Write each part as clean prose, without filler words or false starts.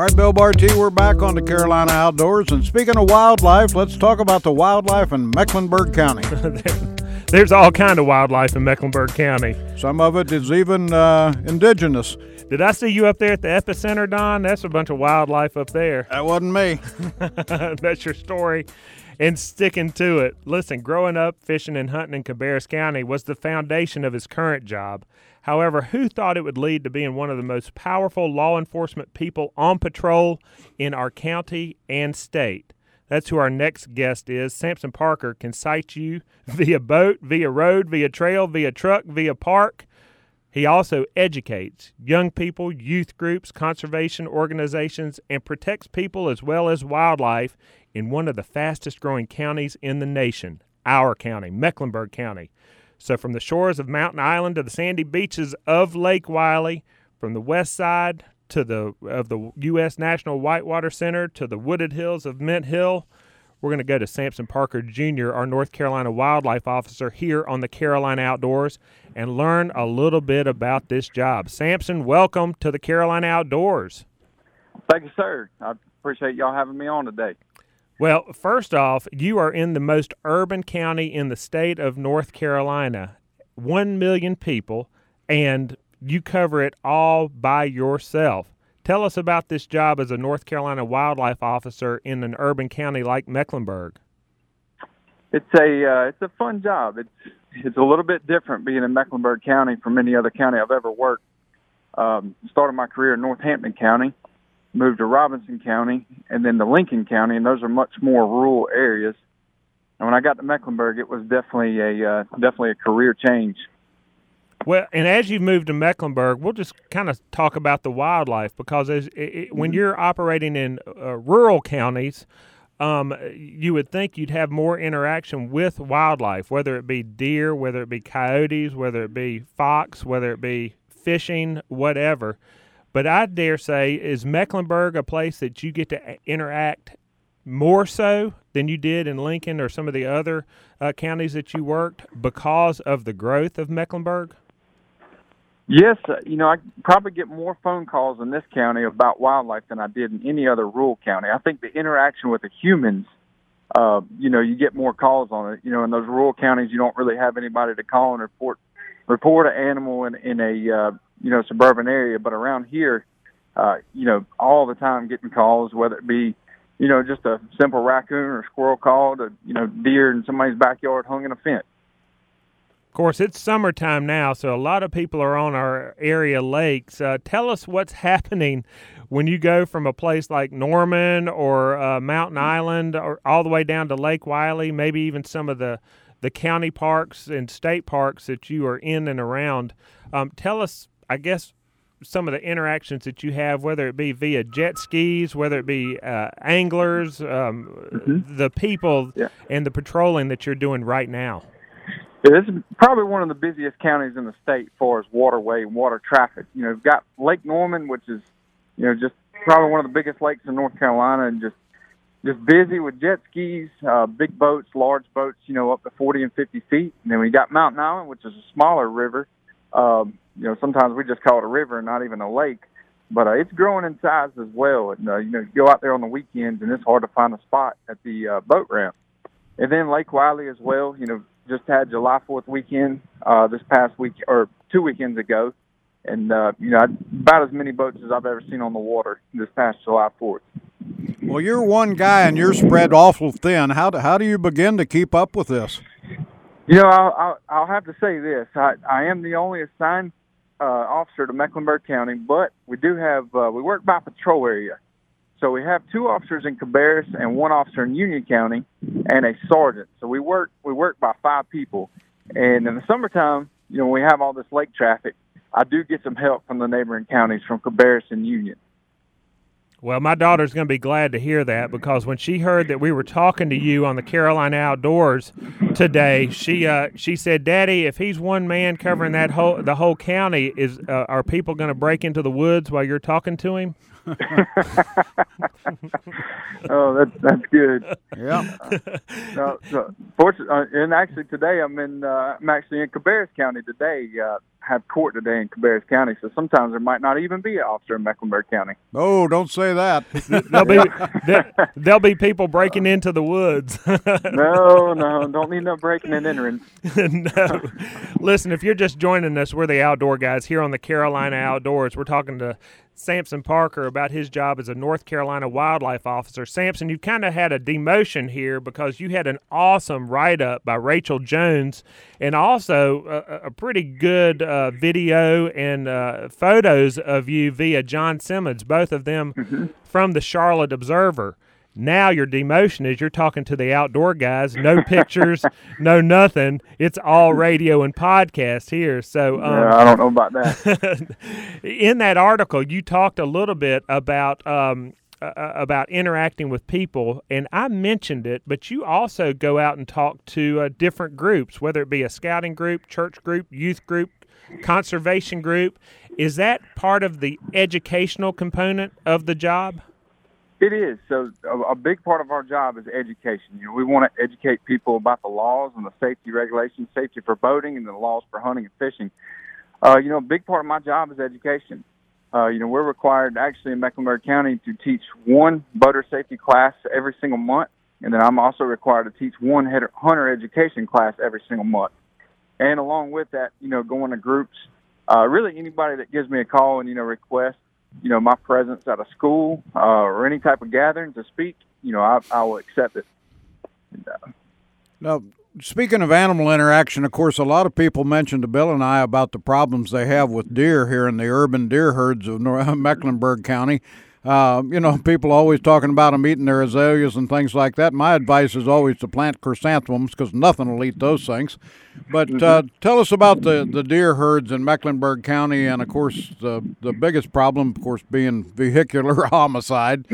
right, Bill Barty, we're back on the Carolina Outdoors. And speaking of wildlife, let's talk about the wildlife in Mecklenburg County. There's all kind of wildlife in Mecklenburg County. Some of it is even indigenous. Did I see you up there at the epicenter, Don? That's a bunch of wildlife up there. That wasn't me. That's your story. And sticking to it. Listen, growing up, fishing and hunting in Cabarrus County was the foundation of his current job. However, who thought it would lead to being one of the most powerful law enforcement people on patrol in our county and state? That's who our next guest is. Sampson Parker can cite you via boat, via road, via trail, via truck, via park. He also educates young people, youth groups, conservation organizations, and protects people as well as wildlife in one of the fastest-growing counties in the nation, our county, Mecklenburg County. So from the shores of Mountain Island to the sandy beaches of Lake Wylie, from the west side of the U.S. National Whitewater Center to the wooded hills of Mint Hill, we're going to go to Sampson Parker Jr., our North Carolina wildlife officer here on the Carolina Outdoors, and learn a little bit about this job. Sampson, welcome to the Carolina Outdoors. Thank you, sir. I appreciate y'all having me on today. Well, first off, you are in the most urban county in the state of North Carolina, 1 million people, and you cover it all by yourself. Tell us about this job as a North Carolina wildlife officer in an urban county like Mecklenburg. It's a fun job. It's a little bit different being in Mecklenburg County from any other county I've ever worked. Started my career in Northampton County, moved to Robinson County, and then to Lincoln County, and those are much more rural areas. And when I got to Mecklenburg, it was definitely a career change. Well, and as you've moved to Mecklenburg, we'll just kind of talk about the wildlife, because when you're operating in rural counties, you would think you'd have more interaction with wildlife, whether it be deer, whether it be coyotes, whether it be fox, whether it be fishing, whatever. But I dare say, is Mecklenburg a place that you get to interact more so than you did in Lincoln or some of the other counties that you worked because of the growth of Mecklenburg? Yes, I probably get more phone calls in this county about wildlife than I did in any other rural county. I think the interaction with the humans, you get more calls on it. In those rural counties, you don't really have anybody to call and report an animal in a suburban area. But around here, all the time getting calls, whether it be, just a simple raccoon or squirrel call to, deer in somebody's backyard hung in a fence. Of course, it's summertime now, so a lot of people are on our area lakes. Tell us what's happening when you go from a place like Norman or Mountain Island or all the way down to Lake Wylie, maybe even some of the county parks and state parks that you are in and around. Tell us, I guess, some of the interactions that you have, whether it be via jet skis, whether it be anglers, the people and the patrolling that you're doing right now. Yeah, this is probably one of the busiest counties in the state as far as waterway and water traffic. You've got Lake Norman, which is, just probably one of the biggest lakes in North Carolina, and just busy with jet skis, big boats, large boats, up to 40 and 50 feet. And then we got Mountain Island, which is a smaller river. Sometimes we just call it a river and not even a lake. But it's growing in size as well. And, you go out there on the weekends, and it's hard to find a spot at the boat ramp. And then Lake Wylie as well, just had July 4th weekend this past week, or 2 weekends ago. And, about as many boats as I've ever seen on the water this past July 4th. Well, you're one guy and you're spread awful thin. How do you begin to keep up with this? I'll have to say this. I am the only assigned officer to Mecklenburg County, but we do have, we work by patrol area. So we have 2 officers in Cabarrus and 1 officer in Union County and a sergeant. So we work by 5 people. And in the summertime, when we have all this lake traffic, I do get some help from the neighboring counties, from Cabarrus and Union. Well, my daughter's going to be glad to hear that, because when she heard that we were talking to you on the Carolina Outdoors today, she said, "Daddy, if he's one man covering the whole county, are people going to break into the woods while you're talking to him?" Oh, that's good. Yeah. Fortunately, and actually today I'm actually in Cabarrus County today. have court today in Cabarrus County, so sometimes there might not even be an officer in Mecklenburg County. Oh, don't say that. There'll be people breaking into the woods. No, don't need no breaking and entering. No. Listen, if you're just joining us, we're the Outdoor Guys here on the Carolina Outdoors. We're talking to Sampson Parker about his job as a North Carolina wildlife officer. Sampson, you've kind of had a demotion here because you had an awesome write-up by Rachel Jones and also a pretty good video and photos of you via John Simmons, both of them from the Charlotte Observer. Now your demotion is you're talking to the Outdoor Guys. No pictures, no nothing. It's all radio and podcast here. So I don't know about that. In that article, you talked a little bit about interacting with people, and I mentioned it, but you also go out and talk to different groups, whether it be a scouting group, church group, youth group, conservation group. Is that part of the educational component of the job? It is. So a big part of our job is education. We want to educate people about the laws and the safety regulations, safety for boating and the laws for hunting and fishing. A big part of my job is education. We're required actually in Mecklenburg County to teach one boater safety class every single month. And then I'm also required to teach one hunter education class every single month. And along with that, going to groups, really anybody that gives me a call and, requests, my presence at a school or any type of gathering to speak, I will accept it. Now, speaking of animal interaction, of course, a lot of people mentioned to Bill and I about the problems they have with deer here in the urban deer herds of Mecklenburg County. People always talking about them eating their azaleas and things like that. My advice is always to plant chrysanthemums because nothing will eat those things. But tell us about the deer herds in Mecklenburg County, and of course the biggest problem, of course, being vehicular homicide.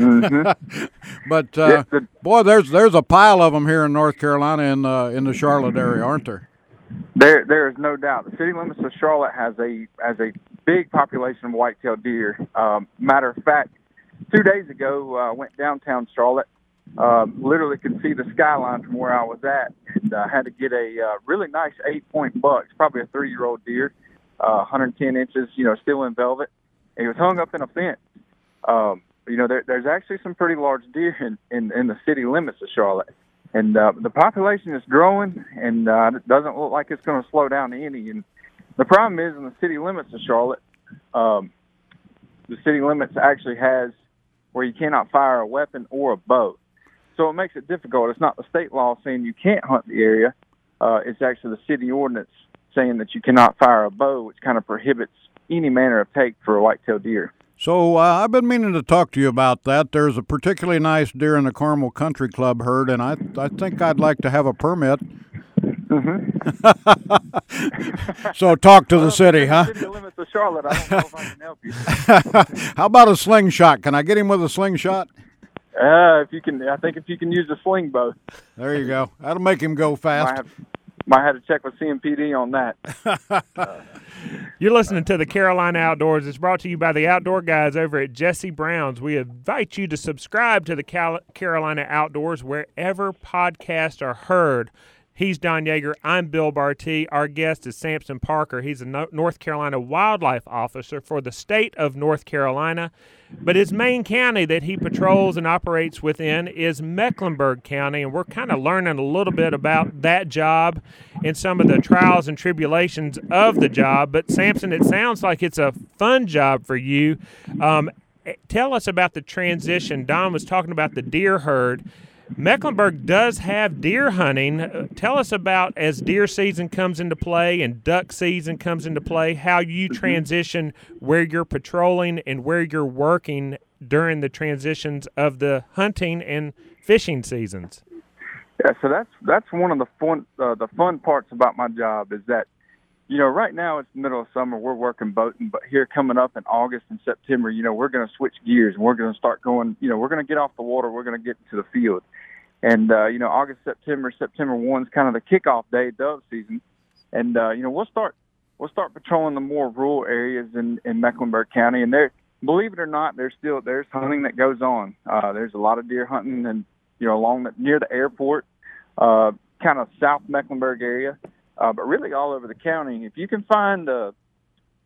But boy, there's a pile of them here in North Carolina in the Charlotte area, aren't there? There is no doubt. The city limits of Charlotte has a big population of white-tailed deer. Matter of fact, 2 days ago, I went downtown Charlotte, literally could see the skyline from where I was at, and had to get a really nice 8-point buck. It's probably a 3-year-old deer, 110 inches, still in velvet. And he was hung up in a fence. There's actually some pretty large deer in the city limits of Charlotte. And the population is growing, and it doesn't look like it's going to slow down any. And the problem is in the city limits of Charlotte, the city limits actually has where you cannot fire a weapon or a bow. So it makes it difficult. It's not the state law saying you can't hunt the area. It's actually the city ordinance saying that you cannot fire a bow, which kind of prohibits any manner of take for a white-tailed deer. So I've been meaning to talk to you about that. There's a particularly nice deer in the Carmel Country Club herd, and I think I'd like to have a permit. So talk to the city, huh? City limits of Charlotte. I don't know if I can help you. How about a slingshot? Can I get him with a slingshot? If you can, I think if you can use a sling bow. There you go. That'll make him go fast. Might have to check with CMPD on that. You're listening to the Carolina Outdoors. It's brought to you by the Outdoor Guys over at Jesse Brown's. We invite you to subscribe to the Carolina Outdoors wherever podcasts are heard. He's Don Yeager. I'm Bill Bartee. Our guest is Sampson Parker. He's a North Carolina wildlife officer for the state of North Carolina. But his main county that he patrols and operates within is Mecklenburg County, and we're kind of learning a little bit about that job and some of the trials and tribulations of the job. But, Sampson, it sounds like it's a fun job for you. Tell us about the transition. Don was talking about the deer herd. Mecklenburg does have deer hunting. Tell us about, as deer season comes into play and duck season comes into play, how you transition where you're patrolling and where you're working during the transitions of the hunting and fishing seasons. Yeah, so that's one of the fun parts about my job is that, right now it's the middle of summer, we're working boating, but here coming up in August and September, we're going to switch gears and we're going to start going, we're going to get off the water, we're going to get to the field. And, August, September 1 is kind of the kickoff day, dove season. And, we'll start patrolling the more rural areas in Mecklenburg County. And believe it or not, there's hunting that goes on. There's a lot of deer hunting and, near the airport, kind of South Mecklenburg area. But really all over the county. If you can find a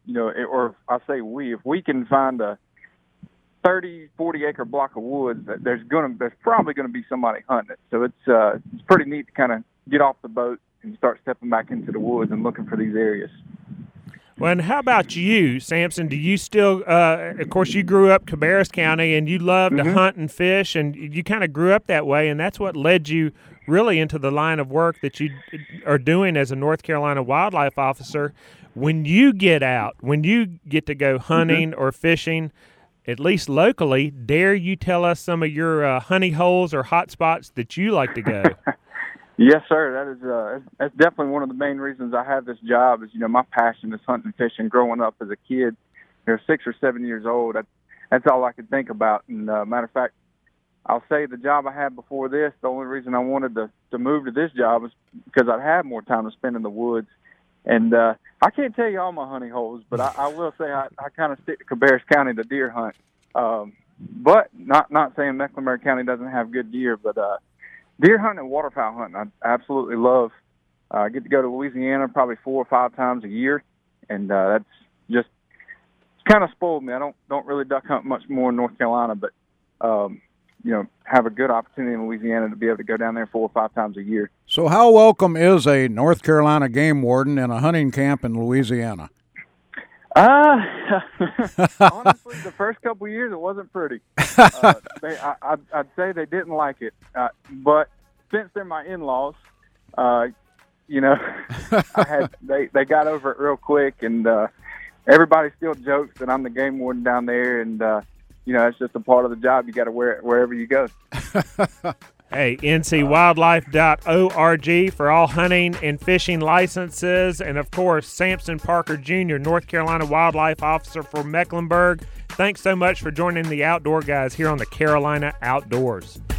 or I say if we can find a 30, 40 acre block of woods, there's probably going to be somebody hunting it. So it's pretty neat to kind of get off the boat and start stepping back into the woods and looking for these areas. Well, and how about you, Samson? Do you still, of course, you grew up Cabarrus County, and you love to hunt and fish, and you kind of grew up that way, and that's what led you really into the line of work that you are doing as a North Carolina wildlife officer. When you get out, when you get to go hunting or fishing, at least locally, dare you tell us some of your honey holes or hot spots that you like to go? Yes, sir. That's definitely one of the main reasons I have this job. Is my passion is hunting and fishing. Growing up as a kid, 6 or 7 years old, that's all I could think about. And matter of fact, I'll say the job I had before this, the only reason I wanted to move to this job was because I'd have more time to spend in the woods. And I can't tell you all my honey holes, but I will say I kind of stick to Cabarrus County to deer hunt. But not saying Mecklenburg County doesn't have good deer, but deer hunting and waterfowl hunting I absolutely love. I get to go to Louisiana probably 4 or 5 times a year, and that's just kind of spoiled me. I don't really duck hunt much more in North Carolina, but have a good opportunity in Louisiana to be able to go down there 4 or 5 times a year. So how welcome is a North Carolina game warden in a hunting camp in Louisiana? Honestly, the first couple of years it wasn't pretty. I'd say they didn't like it, but since they're my in-laws, they got over it real quick, and everybody still jokes that I'm the game warden down there, and it's just a part of the job. You got to wear it wherever you go. Hey, ncwildlife.org for all hunting and fishing licenses. And, of course, Samson Parker Jr., North Carolina Wildlife Officer for Mecklenburg. Thanks so much for joining the Outdoor Guys here on the Carolina Outdoors.